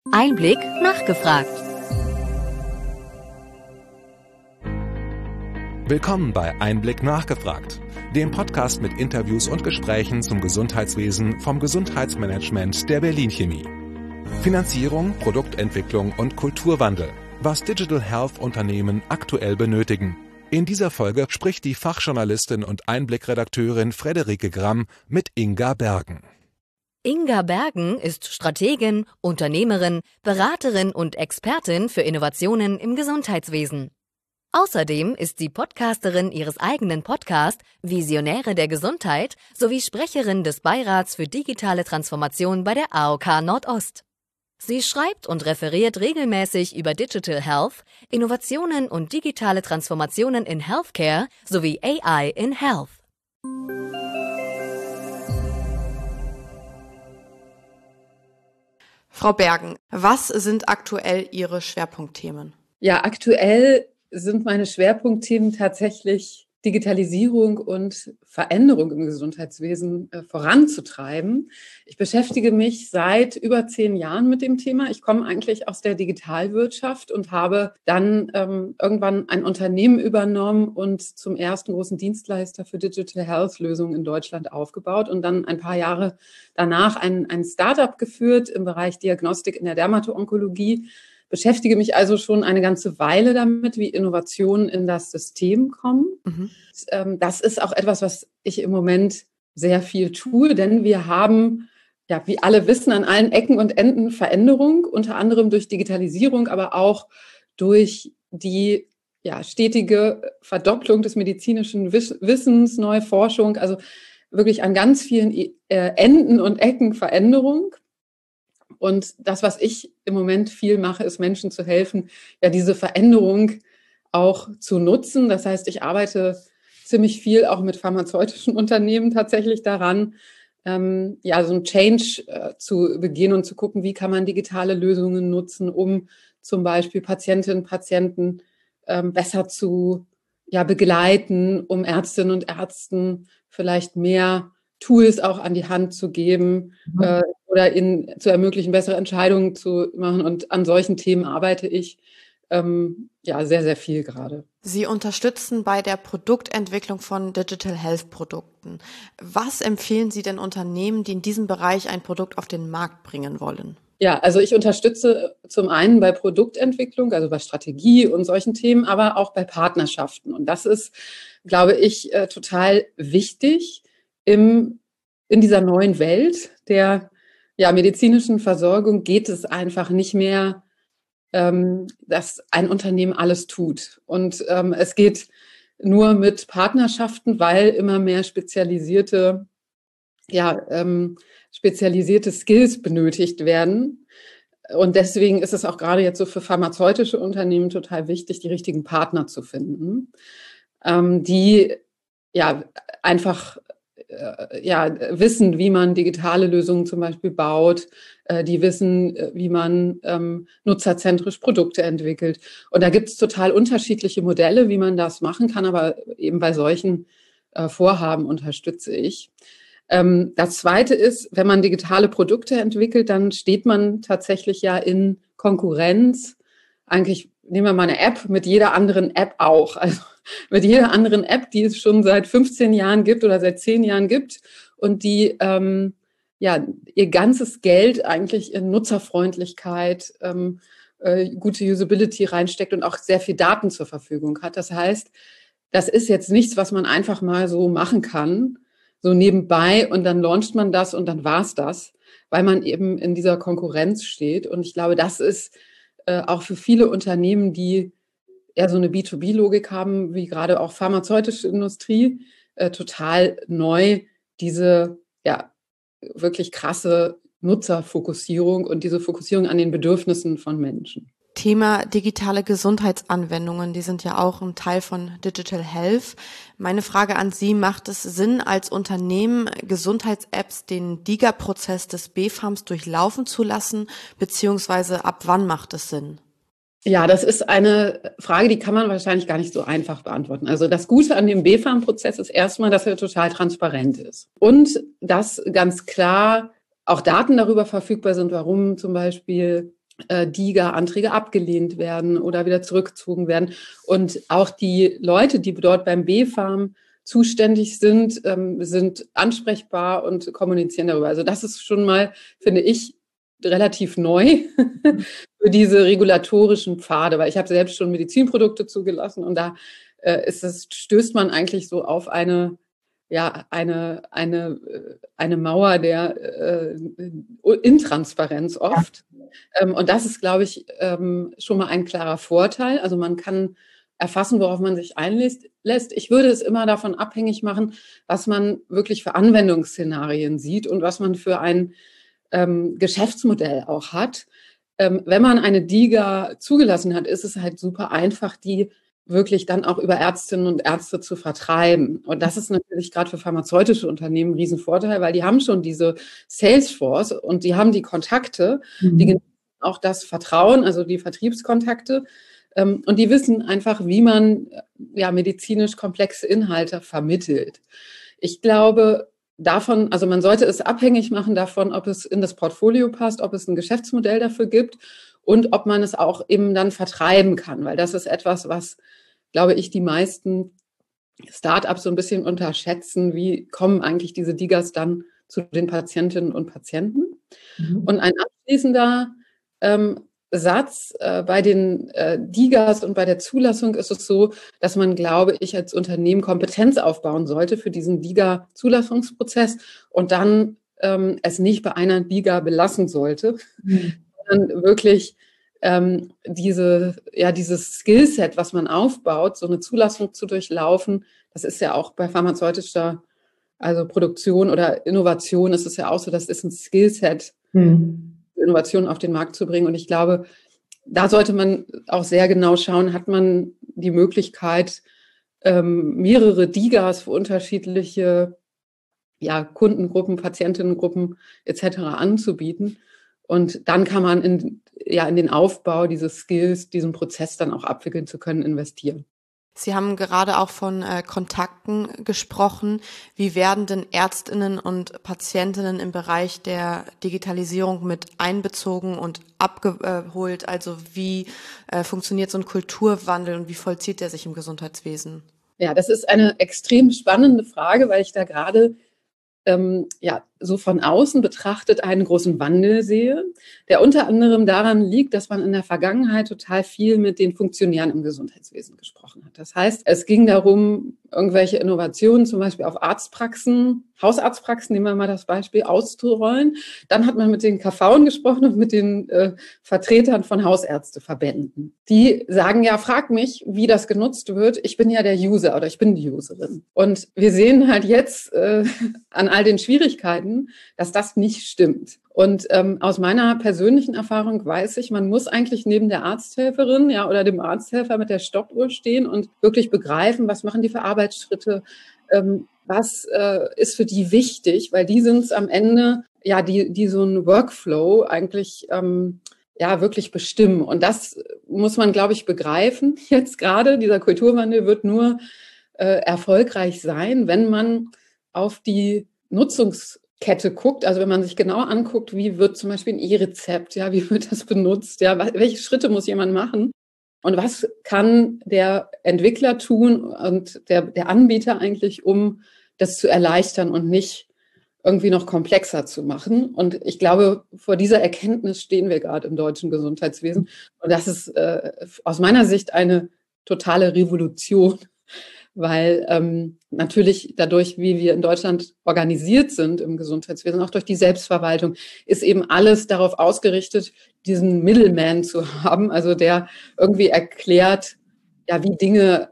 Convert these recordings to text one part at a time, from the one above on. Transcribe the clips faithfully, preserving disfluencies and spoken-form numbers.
Einblick nachgefragt. Willkommen bei Einblick nachgefragt, dem Podcast mit Interviews und Gesprächen zum Gesundheitswesen vom Gesundheitsmanagement der Berlin Chemie. Finanzierung, Produktentwicklung und Kulturwandel, was Digital Health Unternehmen aktuell benötigen. In dieser Folge spricht die Fachjournalistin und Einblick-Redakteurin Friederike Gramm mit Inga Bergen. Inga Bergen ist Strategin, Unternehmerin, Beraterin und Expertin für Innovationen im Gesundheitswesen. Außerdem ist sie Podcasterin ihres eigenen Podcasts Visionäre der Gesundheit sowie Sprecherin des Beirats für digitale Transformation bei der A O K Nordost. Sie schreibt und referiert regelmäßig über Digital Health, Innovationen und digitale Transformationen in Healthcare sowie A I in Health. Frau Bergen, was sind aktuell Ihre Schwerpunktthemen? Ja, aktuell sind meine Schwerpunktthemen tatsächlich Digitalisierung und Veränderung im Gesundheitswesen äh, voranzutreiben. Ich beschäftige mich seit über zehn Jahren mit dem Thema. Ich komme eigentlich aus der Digitalwirtschaft und habe dann ähm, irgendwann ein Unternehmen übernommen und zum ersten großen Dienstleister für Digital Health Lösungen in Deutschland aufgebaut und dann ein paar Jahre danach ein, ein Startup geführt im Bereich Diagnostik in der Dermato-Onkologie. Beschäftige mich also schon eine ganze Weile damit, wie Innovationen in das System kommen. Mhm. Das ist auch etwas, was ich im Moment sehr viel tue, denn wir haben, ja, wie alle wissen, an allen Ecken und Enden Veränderung, unter anderem durch Digitalisierung, aber auch durch die ja, stetige Verdopplung des medizinischen Wissens, neue Forschung, also wirklich an ganz vielen Enden und Ecken Veränderung. Und das, was ich im Moment viel mache, ist Menschen zu helfen, ja diese Veränderung auch zu nutzen. Das heißt, ich arbeite ziemlich viel auch mit pharmazeutischen Unternehmen tatsächlich daran, ähm, ja so ein Change äh, zu begehen und zu gucken, wie kann man digitale Lösungen nutzen, um zum Beispiel Patientinnen und Patienten ähm, besser zu ja, begleiten, um Ärztinnen und Ärzten vielleicht mehr Tools auch an die Hand zu geben, mhm. äh, oder ihnen zu ermöglichen, bessere Entscheidungen zu machen. Und an solchen Themen arbeite ich ähm, ja sehr, sehr viel gerade. Sie unterstützen bei der Produktentwicklung von Digital Health Produkten. Was empfehlen Sie denn Unternehmen, die in diesem Bereich ein Produkt auf den Markt bringen wollen? Ja, also ich unterstütze zum einen bei Produktentwicklung, also bei Strategie und solchen Themen, aber auch bei Partnerschaften. Und das ist, glaube ich, äh, total wichtig im, in dieser neuen Welt der ja, medizinischen Versorgung geht es einfach nicht mehr, ähm, dass ein Unternehmen alles tut. Und ähm, es geht nur mit Partnerschaften, weil immer mehr spezialisierte, ja, ähm, spezialisierte Skills benötigt werden. Und deswegen ist es auch gerade jetzt so für pharmazeutische Unternehmen total wichtig, die richtigen Partner zu finden, ähm, die ja einfach ja, wissen, wie man digitale Lösungen zum Beispiel baut, äh, die wissen, wie man ähm, nutzerzentrisch Produkte entwickelt. Und da gibt es total unterschiedliche Modelle, wie man das machen kann, aber eben bei solchen äh, Vorhaben unterstütze ich. Ähm, das Zweite ist, wenn man digitale Produkte entwickelt, dann steht man tatsächlich ja in Konkurrenz. Eigentlich nehmen wir mal eine App mit jeder anderen App auch. Also mit jeder anderen App, die es schon seit fünfzehn Jahren gibt oder seit zehn Jahren gibt und die ähm, ja ihr ganzes Geld eigentlich in Nutzerfreundlichkeit, ähm, äh, gute Usability reinsteckt und auch sehr viel Daten zur Verfügung hat. Das heißt, das ist jetzt nichts, was man einfach mal so machen kann, so nebenbei und dann launcht man das und dann war's das, weil man eben in dieser Konkurrenz steht. Und ich glaube, das ist äh, auch für viele Unternehmen, die eher so eine B zwei B-Logik haben, wie gerade auch pharmazeutische Industrie, äh, total neu, diese ja wirklich krasse Nutzerfokussierung und diese Fokussierung an den Bedürfnissen von Menschen. Thema digitale Gesundheitsanwendungen, die sind ja auch ein Teil von Digital Health. Meine Frage an Sie, macht es Sinn, als Unternehmen Gesundheits-Apps den D I G A-Prozess des B Farms durchlaufen zu lassen, beziehungsweise ab wann macht es Sinn? Ja, das ist eine Frage, die kann man wahrscheinlich gar nicht so einfach beantworten. Also das Gute an dem B Farm-Prozess ist erstmal, dass er total transparent ist und dass ganz klar auch Daten darüber verfügbar sind, warum zum Beispiel äh, DiGA-Anträge abgelehnt werden oder wieder zurückgezogen werden. Und auch die Leute, die dort beim B F A M zuständig sind, ähm, sind ansprechbar und kommunizieren darüber. Also das ist schon mal, finde ich, relativ neu für diese regulatorischen Pfade, weil ich habe selbst schon Medizinprodukte zugelassen und da äh, ist es, stößt man eigentlich so auf eine, ja, eine, eine, eine Mauer der äh, Intransparenz oft. Ähm, und das ist, glaube ich, ähm, schon mal ein klarer Vorteil. Also man kann erfassen, worauf man sich einlässt. Ich würde es immer davon abhängig machen, was man wirklich für Anwendungsszenarien sieht und was man für ein ähm, Geschäftsmodell auch hat. Ähm, wenn man eine DiGA zugelassen hat, ist es halt super einfach, die wirklich dann auch über Ärztinnen und Ärzte zu vertreiben. Und das ist natürlich gerade für pharmazeutische Unternehmen ein Riesenvorteil, weil die haben schon diese Salesforce und die haben die Kontakte, mhm. die auch das Vertrauen, also die Vertriebskontakte. Ähm, und die wissen einfach, wie man ja medizinisch komplexe Inhalte vermittelt. Ich glaube, davon, also man sollte es abhängig machen davon, ob es in das Portfolio passt, ob es ein Geschäftsmodell dafür gibt und ob man es auch eben dann vertreiben kann, weil das ist etwas, was, glaube ich, die meisten Startups so ein bisschen unterschätzen. Wie kommen eigentlich diese DiGAs dann zu den Patientinnen und Patienten? Mhm. Und ein abschließender ähm, Satz, äh, bei den äh, DiGAs und bei der Zulassung ist es so, dass man, glaube ich, als Unternehmen Kompetenz aufbauen sollte für diesen DiGA-Zulassungsprozess und dann ähm, es nicht bei einer DiGA belassen sollte, mhm. sondern wirklich ähm, diese, ja, dieses Skillset, was man aufbaut, so eine Zulassung zu durchlaufen, das ist ja auch bei pharmazeutischer, also Produktion oder Innovation ist es ja auch so, das ist ein Skillset, mhm. Innovationen auf den Markt zu bringen. Und ich glaube, da sollte man auch sehr genau schauen, hat man die Möglichkeit, ähm, mehrere DiGAs für unterschiedliche ja, Kundengruppen, Patientinnengruppen et cetera anzubieten. Und dann kann man in, ja, in den Aufbau dieses Skills, diesen Prozess dann auch abwickeln zu können, investieren. Sie haben gerade auch von äh, Kontakten gesprochen. Wie werden denn Ärztinnen und Patientinnen im Bereich der Digitalisierung mit einbezogen und abgeholt? Also wie äh, funktioniert so ein Kulturwandel und wie vollzieht der sich im Gesundheitswesen? Ja, das ist eine extrem spannende Frage, weil ich da gerade ähm, ja, so von außen betrachtet einen großen Wandel sehe, der unter anderem daran liegt, dass man in der Vergangenheit total viel mit den Funktionären im Gesundheitswesen gesprochen hat. Das heißt, es ging darum, irgendwelche Innovationen zum Beispiel auf Arztpraxen, Hausarztpraxen, nehmen wir mal das Beispiel, auszurollen. Dann hat man mit den K V'n gesprochen und mit den äh, Vertretern von Hausärzteverbänden. Die sagen ja, frag mich, wie das genutzt wird. Ich bin ja der User oder ich bin die Userin. Und wir sehen halt jetzt äh, an all den Schwierigkeiten, dass das nicht stimmt. Und ähm, aus meiner persönlichen Erfahrung weiß ich, man muss eigentlich neben der Arzthelferin ja oder dem Arzthelfer mit der Stoppuhr stehen und wirklich begreifen, was machen die für Arbeitsschritte, ähm, was äh, ist für die wichtig, weil die sind es am Ende, ja, die, die so einen Workflow eigentlich ähm, ja wirklich bestimmen. Und das muss man, glaube ich, begreifen. Jetzt gerade, dieser Kulturwandel wird nur äh, erfolgreich sein, wenn man auf die Nutzungskette guckt, also wenn man sich genau anguckt, wie wird zum Beispiel ein E-Rezept, ja, wie wird das benutzt, ja, welche Schritte muss jemand machen und was kann der Entwickler tun und der, der Anbieter eigentlich, um das zu erleichtern und nicht irgendwie noch komplexer zu machen. Und ich glaube, vor dieser Erkenntnis stehen wir gerade im deutschen Gesundheitswesen. Und das ist äh, aus meiner Sicht eine totale Revolution, weil ähm, natürlich dadurch, wie wir in Deutschland organisiert sind im Gesundheitswesen, auch durch die Selbstverwaltung, ist eben alles darauf ausgerichtet, diesen Middleman zu haben, also der irgendwie erklärt, ja, wie Dinge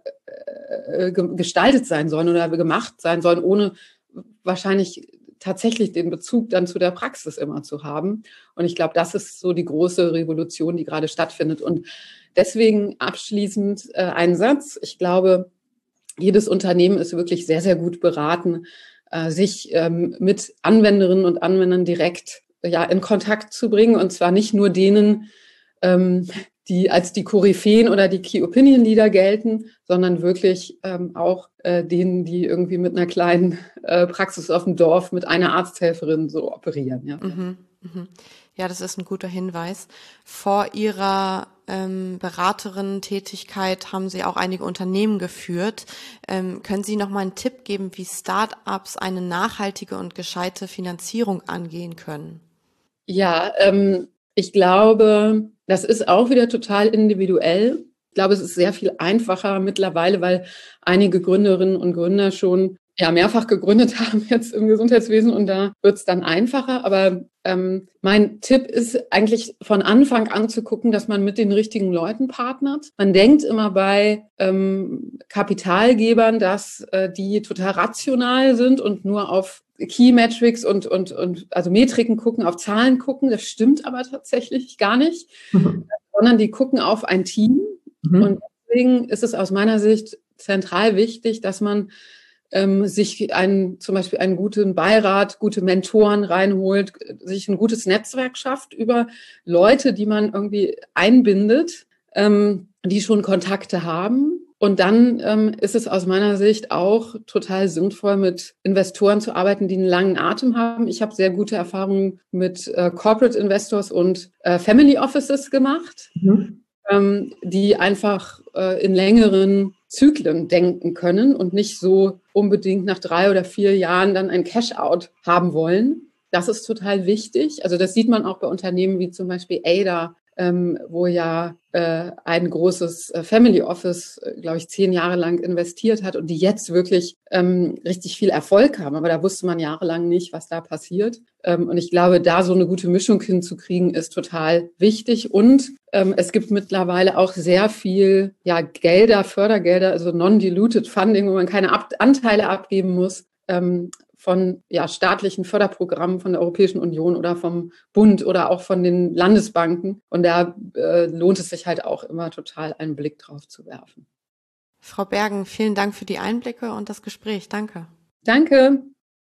äh, gestaltet sein sollen oder gemacht sein sollen, ohne wahrscheinlich tatsächlich den Bezug dann zu der Praxis immer zu haben. Und ich glaube, das ist so die große Revolution, die gerade stattfindet. Und deswegen abschließend äh, ein Satz. Ich glaube, jedes Unternehmen ist wirklich sehr, sehr gut beraten, äh, sich ähm, mit Anwenderinnen und Anwendern direkt ja, in Kontakt zu bringen. Und zwar nicht nur denen, ähm, die als die Koryphäen oder die Key Opinion Leader gelten, sondern wirklich ähm, auch äh, denen, die irgendwie mit einer kleinen äh, Praxis auf dem Dorf mit einer Arzthelferin so operieren. Ja. Mhm, mhm. Ja, das ist ein guter Hinweis. Vor Ihrer ähm, Beraterinnen-Tätigkeit haben Sie auch einige Unternehmen geführt. Ähm, können Sie noch mal einen Tipp geben, wie Start-ups eine nachhaltige und gescheite Finanzierung angehen können? Ja, ähm, ich glaube, das ist auch wieder total individuell. Ich glaube, es ist sehr viel einfacher mittlerweile, weil einige Gründerinnen und Gründer schon ja mehrfach gegründet haben jetzt im Gesundheitswesen und da wird es dann einfacher. Aber ähm, mein Tipp ist eigentlich von Anfang an zu gucken, dass man mit den richtigen Leuten partnert. Man denkt immer bei ähm, Kapitalgebern, dass äh, die total rational sind und nur auf Key Metrics und und und also Metriken gucken, auf Zahlen gucken. Das stimmt aber tatsächlich gar nicht, mhm. sondern die gucken auf ein Team. Mhm. Und deswegen ist es aus meiner Sicht zentral wichtig, dass man ähm, sich einen, zum Beispiel einen guten Beirat, gute Mentoren reinholt, sich ein gutes Netzwerk schafft über Leute, die man irgendwie einbindet, ähm, die schon Kontakte haben. Und dann ähm, ist es aus meiner Sicht auch total sinnvoll, mit Investoren zu arbeiten, die einen langen Atem haben. Ich habe sehr gute Erfahrungen mit äh, Corporate Investors und äh, Family Offices gemacht, mhm. ähm, die einfach äh, in längeren Zyklen denken können und nicht so unbedingt nach drei oder vier Jahren dann ein Cash-out haben wollen. Das ist total wichtig. Also das sieht man auch bei Unternehmen wie zum Beispiel Ada, ähm, wo ja äh, ein großes äh, Family Office, äh, glaube ich, zehn Jahre lang investiert hat und die jetzt wirklich ähm, richtig viel Erfolg haben. Aber da wusste man jahrelang nicht, was da passiert. Ähm, und ich glaube, da so eine gute Mischung hinzukriegen, ist total wichtig. Und ähm, es gibt mittlerweile auch sehr viel ja, Gelder, Fördergelder, also Non-Diluted Funding, wo man keine Ab- Anteile abgeben muss, ähm, von ja, staatlichen Förderprogrammen von der Europäischen Union oder vom Bund oder auch von den Landesbanken. Und da äh, lohnt es sich halt auch immer total, einen Blick drauf zu werfen. Frau Bergen, vielen Dank für die Einblicke und das Gespräch. Danke. Danke.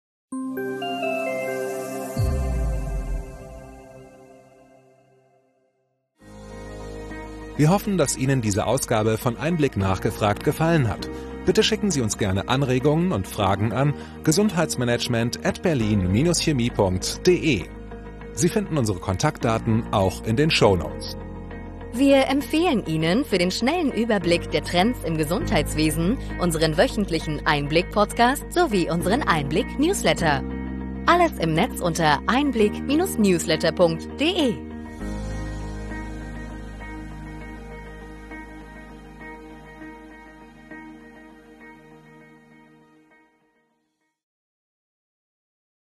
Wir hoffen, dass Ihnen diese Ausgabe von Einblick nachgefragt gefallen hat. Bitte schicken Sie uns gerne Anregungen und Fragen an gesundheitsmanagement at berlin chemie punkt de. Sie finden unsere Kontaktdaten auch in den Shownotes. Wir empfehlen Ihnen für den schnellen Überblick der Trends im Gesundheitswesen unseren wöchentlichen Einblick-Podcast sowie unseren Einblick-Newsletter. Alles im Netz unter einblick Bindestrich newsletter punkt de.